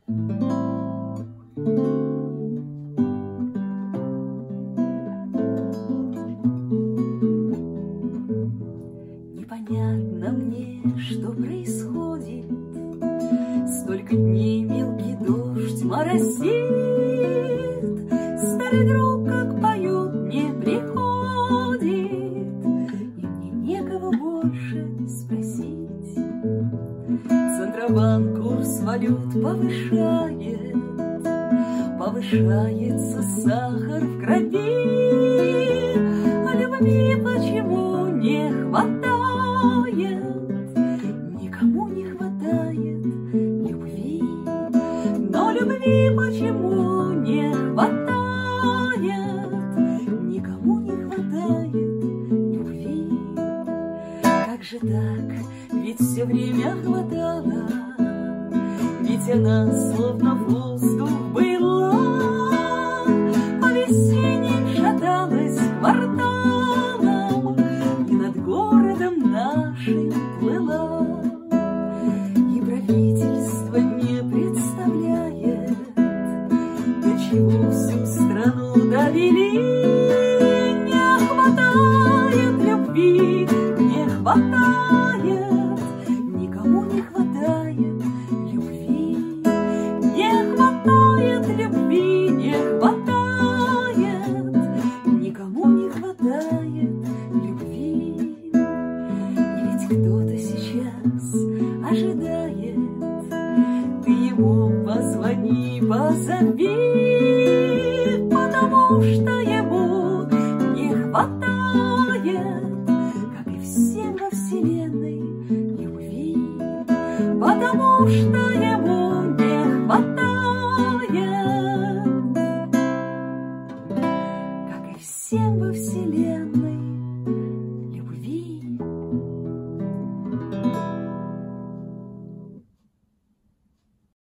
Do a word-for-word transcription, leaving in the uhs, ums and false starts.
Непонятно мне, что происходит. Столько дней мелкий дождь моросит. Старый друг, как поют, не приходит. И мне некого больше спросить. Центробанк курс валют повышает. Повышается сахар в крови. А любви почему не хватает? Никому не хватает любви. Но любви почему не хватает? Никому не хватает любви. Как же так? Ведь все время хватало. Ведь она словно воздух была. По весенним шаталась кварталом и над городом нашим плыла. И правительство не представляет, до чего всю страну довели. Не хватает любви, не хватает, никому не хватает любви. Не хватает любви, не хватает, никому не хватает любви. И ведь кто-то сейчас ожидает, ты ему позвони, позови, потому что ему не хватает, как и всем во вселенной, любви. Потому что ему не хватает, как и всем во вселенной.